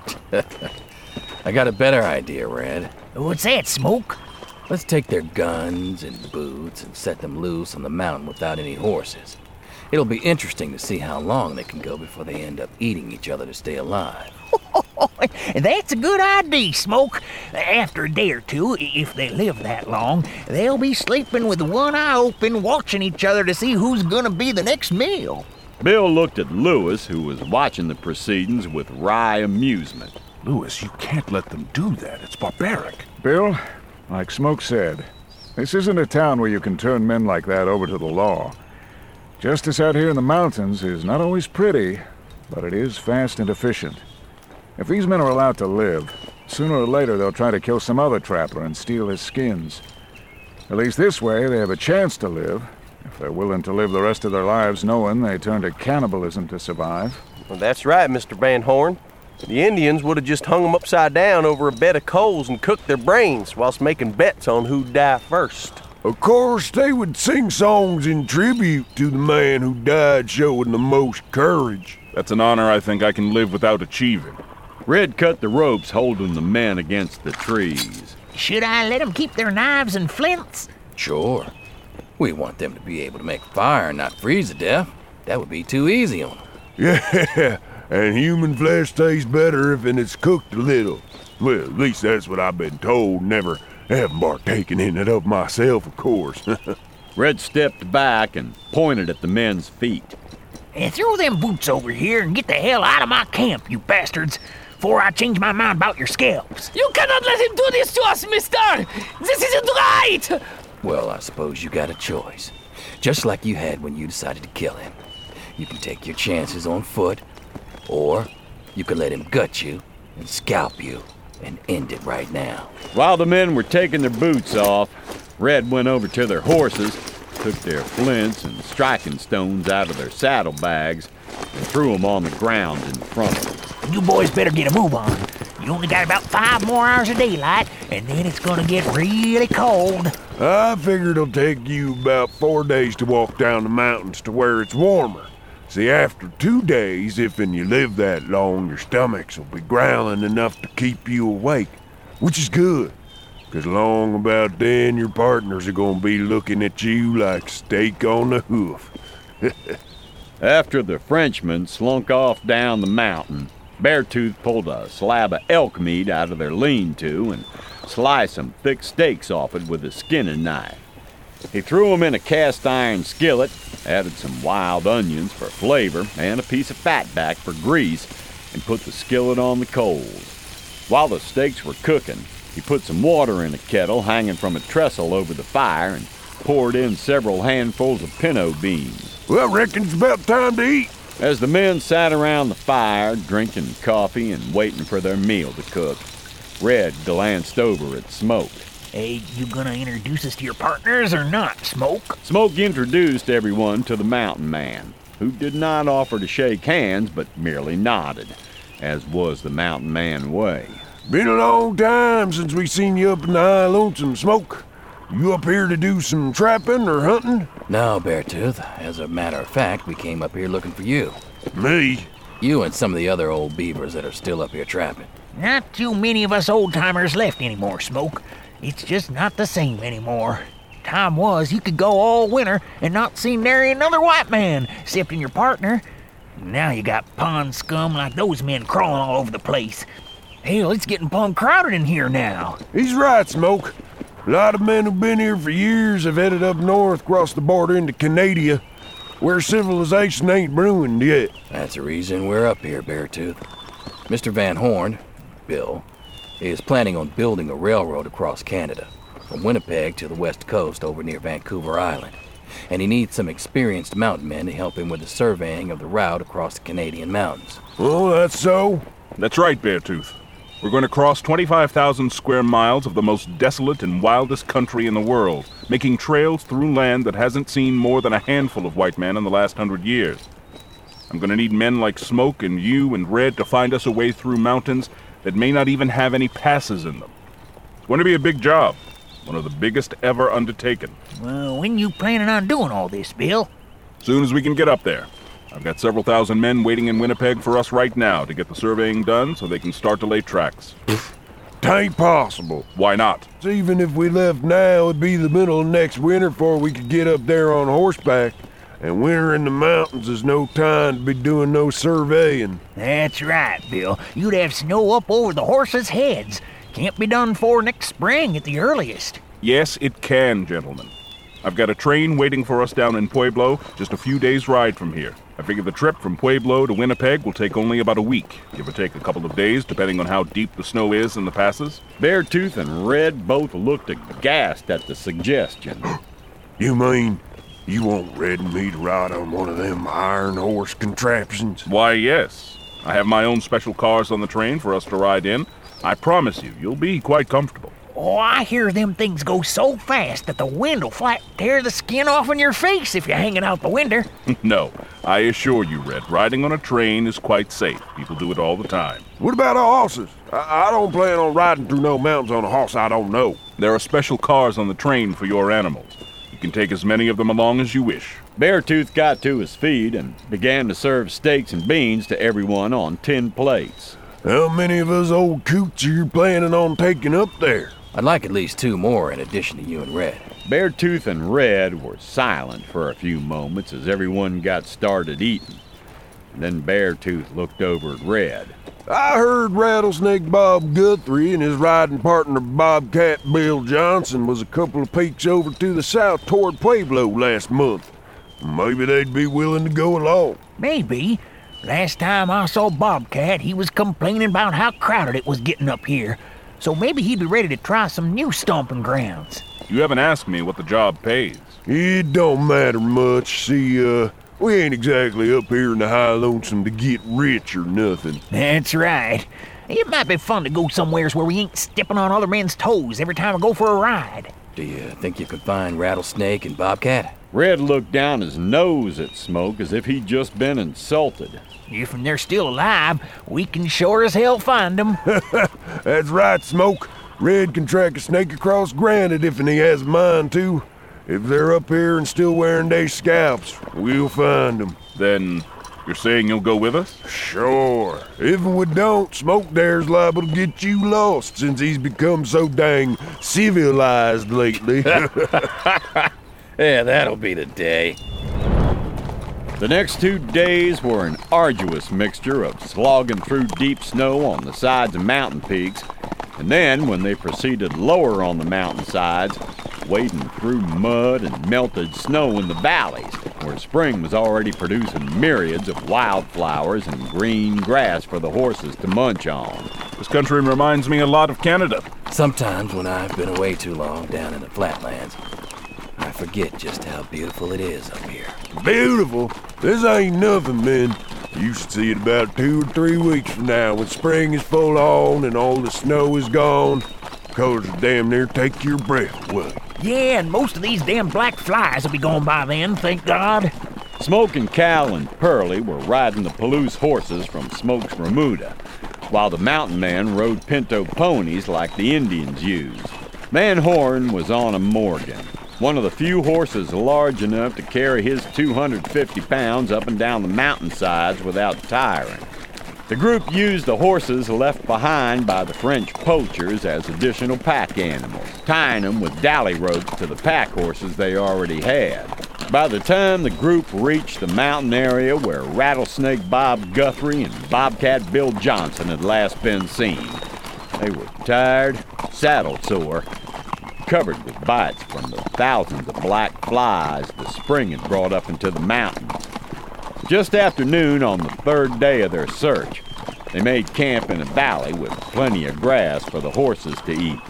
I got a better idea, Red. What's that, Smoke? Let's take their guns and boots and set them loose on the mountain without any horses. It'll be interesting to see how long they can go before they end up eating each other to stay alive. That's a good idea, Smoke. After a day or two, if they live that long, they'll be sleeping with one eye open, watching each other to see who's gonna be the next meal. Bill looked at Lewis, who was watching the proceedings with wry amusement. Lewis, you can't let them do that. It's barbaric. Bill, like Smoke said, this isn't a town where you can turn men like that over to the law. Justice out here in the mountains is not always pretty, but it is fast and efficient. If these men are allowed to live, sooner or later they'll try to kill some other trapper and steal his skins. At least this way they have a chance to live, if they're willing to live the rest of their lives knowing they turn to cannibalism to survive. Well, that's right, Mr. Van Horn. The Indians would have just hung them upside down over a bed of coals and cooked their brains whilst making bets on who'd die first. Of course, they would sing songs in tribute to the man who died showing the most courage. That's an honor I think I can live without achieving. Red cut the ropes holding the men against the trees. Should I let them keep their knives and flints? Sure. We want them to be able to make fire and not freeze to death. That would be too easy on them. Yeah, and human flesh tastes better if it's cooked a little. Well, at least that's what I've been told, never having partaken in it of myself, of course. Red stepped back and pointed at the men's feet. Throw them boots over here and get the hell out of my camp, you bastards, before I change my mind about your scalps. You cannot let him do this to us, mister! This isn't right! Well, I suppose you got a choice. Just like you had when you decided to kill him. You can take your chances on foot, or you can let him gut you and scalp you and end it right now. While the men were taking their boots off, Red went over to their horses, took their flints and striking stones out of their saddlebags, and threw them on the ground in front of them. You boys better get a move on. You only got about 5 more hours of daylight, and then it's gonna get really cold. I figure it'll take you about 4 days to walk down the mountains to where it's warmer. See, after 2 days, if and you live that long, your stomachs will be growling enough to keep you awake, which is good. 'Cause long about then, your partners are gonna be looking at you like steak on the hoof. After the Frenchmen slunk off down the mountain, Beartooth pulled a slab of elk meat out of their lean-to and sliced some thick steaks off it with a skinning knife. He threw them in a cast-iron skillet, added some wild onions for flavor and a piece of fatback for grease, and put the skillet on the coals. While the steaks were cooking, he put some water in a kettle hanging from a trestle over the fire and poured in several handfuls of pinto beans. Well, I reckon it's about time to eat. As the men sat around the fire, drinking coffee and waiting for their meal to cook, Red glanced over at Smoke. Hey, you gonna introduce us to your partners or not, Smoke? Smoke introduced everyone to the mountain man, who did not offer to shake hands but merely nodded, as was the mountain man way. Been a long time since we seen you up in the high lonesome, Smoke. You up here to do some trapping or hunting? No, Beartooth. As a matter of fact, we came up here looking for you. Me? You and some of the other old beavers that are still up here trapping. Not too many of us old-timers left anymore, Smoke. It's just not the same anymore. Time was you could go all winter and not see nary another white man, excepting your partner. Now you got pond scum like those men crawling all over the place. Hell, it's getting plumb crowded in here now. He's right, Smoke. A lot of men who've been here for years have headed up north across the border into Canada, where civilization ain't ruined yet. That's the reason we're up here, Beartooth. Mr. Van Horn, Bill, is planning on building a railroad across Canada, from Winnipeg to the west coast over near Vancouver Island. And he needs some experienced mountain men to help him with the surveying of the route across the Canadian mountains. Oh, that's so? That's right, Beartooth. We're going to cross 25,000 square miles of the most desolate and wildest country in the world, making trails through land that hasn't seen more than a handful of white men in the last 100 years. I'm going to need men like Smoke and you and Red to find us a way through mountains that may not even have any passes in them. It's going to be a big job, one of the biggest ever undertaken. Well, when you planning on doing all this, Bill? Soon as we can get up there. I've got several thousand men waiting in Winnipeg for us right now to get the surveying done so they can start to lay tracks. Tain't possible. Why not? Even if we left now, it'd be the middle of next winter before we could get up there on horseback. And winter in the mountains is no time to be doing no surveying. That's right, Bill. You'd have snow up over the horses' heads. Can't be done for next spring at the earliest. Yes, it can, gentlemen. I've got a train waiting for us down in Pueblo, just a few days' ride from here. I figure the trip from Pueblo to Winnipeg will take only about a week, give or take a couple of days, depending on how deep the snow is in the passes. Beartooth and Red both looked aghast at the suggestion. You mean you want Red and me to ride on one of them iron horse contraptions? Why, yes. I have my own special cars on the train for us to ride in. I promise you, you'll be quite comfortable. Oh, I hear them things go so fast that the wind will flat tear the skin off on your face if you're hanging out the window. No, I assure you, Red, riding on a train is quite safe. People do it all the time. What about our horses? I don't plan on riding through no mountains on a horse I don't know. There are special cars on the train for your animals. You can take as many of them along as you wish. Beartooth got to his feet and began to serve steaks and beans to everyone on tin plates. How many of us old coots are you planning on taking up there? I'd like at least 2 more in addition to you and Red. Beartooth and Red were silent for a few moments as everyone got started eating. And then Beartooth looked over at Red. I heard Rattlesnake Bob Guthrie and his riding partner Bobcat Bill Johnson was a couple of peaks over to the south toward Pueblo last month. Maybe they'd be willing to go along. Maybe. Last time I saw Bobcat, he was complaining about how crowded it was getting up here. So maybe he'd be ready to try some new stomping grounds. You haven't asked me what the job pays. It don't matter much. See, we ain't exactly up here in the high lonesome to get rich or nothing. That's right. It might be fun to go somewheres where we ain't stepping on other men's toes every time we go for a ride. Do you think you could find Rattlesnake and Bobcat? Red looked down his nose at Smoke as if he'd just been insulted. If they're still alive, we can sure as hell find them. That's right, Smoke. Red can track a snake across granite if he has a mind to. If they're up here and still wearing their scalps, we'll find them. Then you're saying you'll go with us? Sure. If we don't, Smoke there's liable to get you lost since he's become so dang civilized lately. Yeah, that'll be the day. The next 2 days were an arduous mixture of slogging through deep snow on the sides of mountain peaks, and then, when they proceeded lower on the mountainsides, wading through mud and melted snow in the valleys, where spring was already producing myriads of wildflowers and green grass for the horses to munch on. This country reminds me a lot of Canada. Sometimes when I've been away too long down in the flatlands, I forget just how beautiful it is up here. Beautiful? This ain't nothing, man. You should see it about 2 or 3 weeks from now when spring is full on and all the snow is gone. Colors will damn near take your breath away. Yeah, and most of these damn black flies will be gone by then, thank God. Smoke and Cal and Pearlie were riding the Palouse horses from Smoke's remuda, while the mountain man rode pinto ponies like the Indians used. Van Horn was on a Morgan, one of the few horses large enough to carry his 250 pounds up and down the mountainsides without tiring. The group used the horses left behind by the French poachers as additional pack animals, tying them with dally ropes to the pack horses they already had. By the time the group reached the mountain area where Rattlesnake Bob Guthrie and Bobcat Bill Johnson had last been seen, they were tired, saddle sore, covered with bites from the thousands of black flies the spring had brought up into the mountains. Just after noon on the 3rd day of their search, they made camp in a valley with plenty of grass for the horses to eat.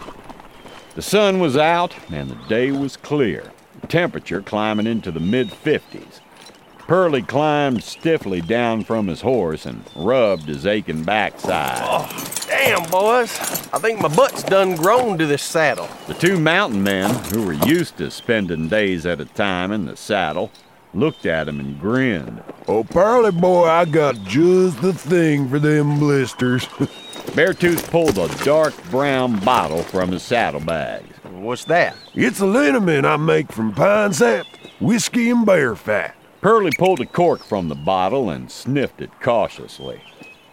The sun was out and the day was clear, the temperature climbing into the mid-50s. Pearlie climbed stiffly down from his horse and rubbed his aching backside. Oh, damn, boys. I think my butt's done grown to this saddle. The 2 mountain men, who were used to spending days at a time in the saddle, looked at him and grinned. Oh, Pearlie boy, I got just the thing for them blisters. Beartooth pulled a dark brown bottle from his saddlebags. What's that? It's a liniment I make from pine sap, whiskey, and bear fat. Pearlie pulled a cork from the bottle and sniffed it cautiously.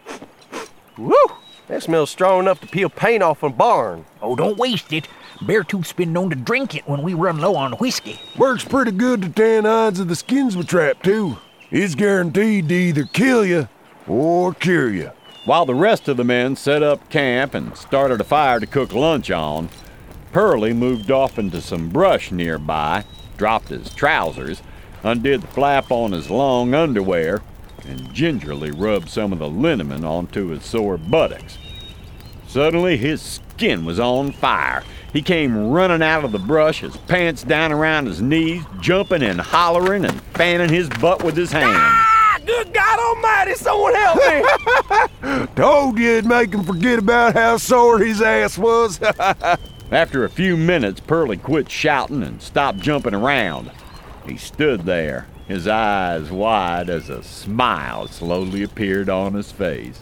Woo! That smells strong enough to peel paint off a barn. Oh, don't waste it. Beartooth's been known to drink it when we run low on whiskey. Works pretty good to tan hides of the skins we trap, too. It's guaranteed to either kill you or cure you. While the rest of the men set up camp and started a fire to cook lunch on, Pearlie moved off into some brush nearby, dropped his trousers, undid the flap on his long underwear, and gingerly rubbed some of the liniment onto his sore buttocks. Suddenly, his skin was on fire. He came running out of the brush, his pants down around his knees, jumping and hollering and fanning his butt with his hands. Ah! Good God Almighty, someone help me! Told you it'd make him forget about how sore his ass was. After a few minutes, Pearlie quit shouting and stopped jumping around. He stood there, his eyes wide as a smile slowly appeared on his face.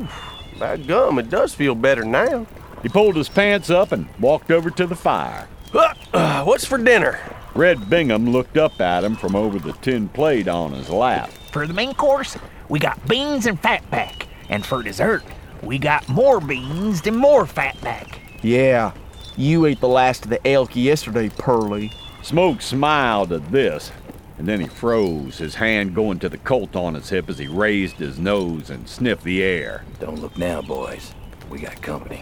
By gum, it does feel better now. He pulled his pants up and walked over to the fire. What's for dinner? Red Bingham looked up at him from over the tin plate on his lap. For the main course, we got beans and fatback. And for dessert, we got more beans and more fatback. Yeah, you ate the last of the elk yesterday, Pearlie. Smoke smiled at this, and then he froze, his hand going to the Colt on his hip as he raised his nose and sniffed the air. Don't look now, boys. We got company.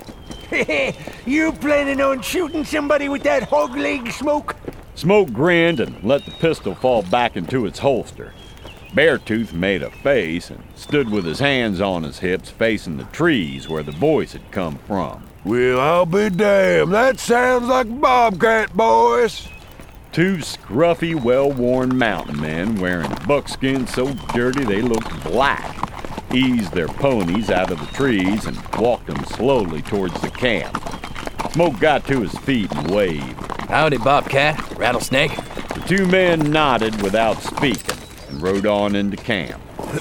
You planning on shooting somebody with that hog leg, Smoke? Smoke grinned and let the pistol fall back into its holster. Beartooth made a face and stood with his hands on his hips facing the trees where the voice had come from. Well, I'll be damned. That sounds like a bobcat, boys. Two scruffy, well-worn mountain men wearing buckskin so dirty they looked black eased their ponies out of the trees and walked them slowly towards the camp. Smoke got to his feet and waved. Howdy, Bobcat. Rattlesnake. The two men nodded without speaking and rode on into camp.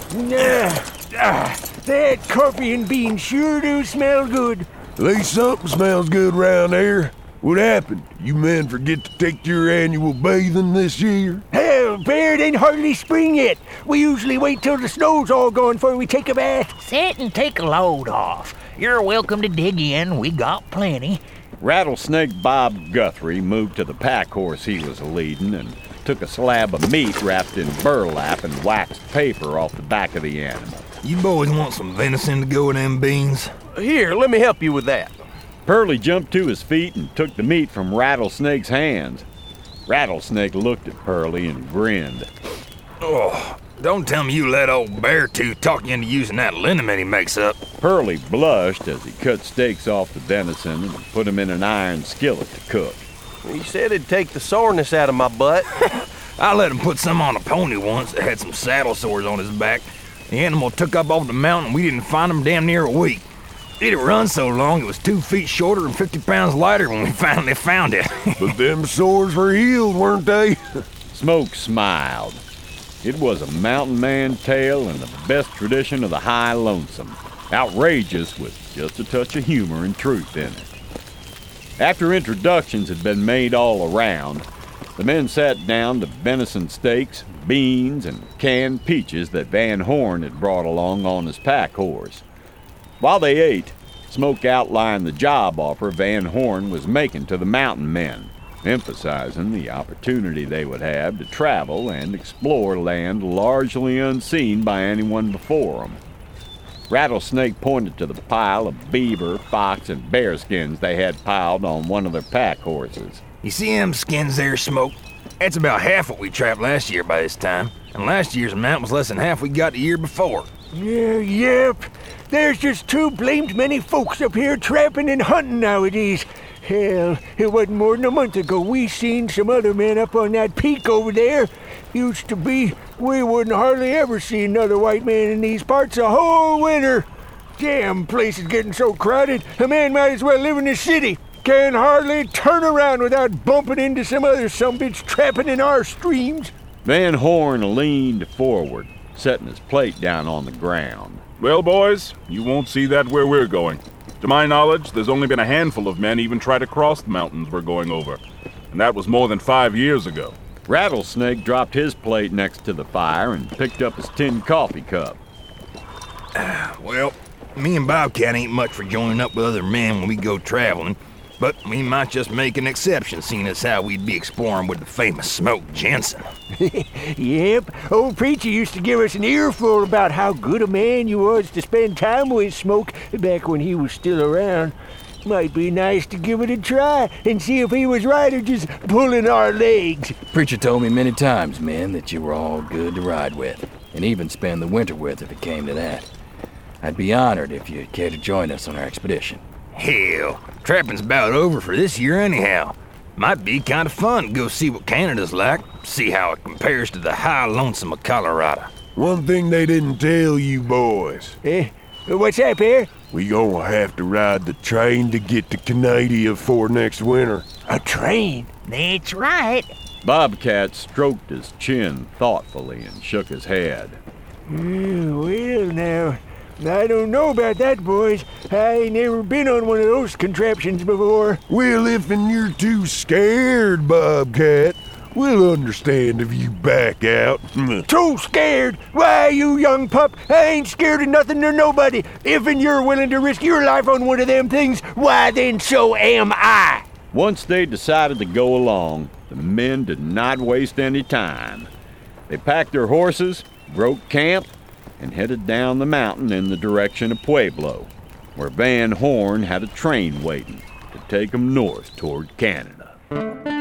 That coffee and beans sure do smell good. At least something smells good around here. What happened? You men forget to take your annual bathing this year? Hell, Bear, it ain't hardly spring yet. We usually wait till the snow's all gone before we take a bath. Sit and take a load off. You're welcome to dig in. We got plenty. Rattlesnake Bob Guthrie moved to the pack horse he was leading and took a slab of meat wrapped in burlap and waxed paper off the back of the animal. You boys want some venison to go with them beans? Here, let me help you with that. Pearlie jumped to his feet and took the meat from Rattlesnake's hands. Rattlesnake looked at Pearlie and grinned. Oh, don't tell me you let old Beartooth talk you into using that liniment he makes up. Pearlie blushed as he cut steaks off the venison and put them in an iron skillet to cook. He said it'd take the soreness out of my butt. I let him put some on a pony once that had some saddle sores on his back. The animal took up off the mountain. We didn't find him damn near a week. It had run so long it was 2 feet shorter and 50 pounds lighter when we finally found it. But them sores were healed, weren't they? Smoke smiled. It was a mountain man tale in the best tradition of the High Lonesome. Outrageous with just a touch of humor and truth in it. After introductions had been made all around, the men sat down to venison steaks, beans, and canned peaches that Van Horn had brought along on his pack horse. While they ate, Smoke outlined the job offer Van Horn was making to the mountain men, emphasizing the opportunity they would have to travel and explore land largely unseen by anyone before them. Rattlesnake pointed to the pile of beaver, fox, and bear skins they had piled on one of their pack horses. You see them skins there, Smoke? That's about half what we trapped last year by this time. And last year's amount was less than half we got the year before. Yep. There's just too blamed many folks up here trapping and hunting nowadays. Hell, it wasn't more than a month ago we seen some other men up on that peak over there. Used to be, we wouldn't hardly ever see another white man in these parts a whole winter. Damn place is getting so crowded, a man might as well live in the city. Can't hardly turn around without bumping into some other sumbitch trapping in our streams. Van Horn leaned forward, setting his plate down on the ground. Well, boys, you won't see that where we're going. To my knowledge, there's only been a handful of men even try to cross the mountains we're going over. And that was more than 5 years ago. Rattlesnake dropped his plate next to the fire and picked up his tin coffee cup. Well, me and Bobcat ain't much for joining up with other men when we go traveling, but we might just make an exception, seeing as how we'd be exploring with the famous Smoke Jensen. Yep, old preacher used to give us an earful about how good a man you was to spend time with, Smoke, back when he was still around. Might be nice to give it a try and see if he was right or just pulling our legs. Preacher told me many times, men, that you were all good to ride with, and even spend the winter with if it came to that. I'd be honored if you'd care to join us on our expedition. Hell, trapping's about over for this year anyhow. Might be kind of fun to go see what Canada's like, see how it compares to the High Lonesome of Colorado. One thing they didn't tell you boys. What's that, Bear? We gonna have to ride the train to get to Canada for next winter. A train? That's right. Bobcat stroked his chin thoughtfully and shook his head. Well, now, I don't know about that, boys. I ain't never been on one of those contraptions before. Well, if you're too scared, Bobcat, we'll understand if you back out. Too scared? Why, you young pup, I ain't scared of nothing or nobody. If you're willing to risk your life on one of them things, why then so am I. Once they decided to go along, the men did not waste any time. They packed their horses, broke camp, and headed down the mountain in the direction of Pueblo, where Van Horn had a train waiting to take them north toward Canada.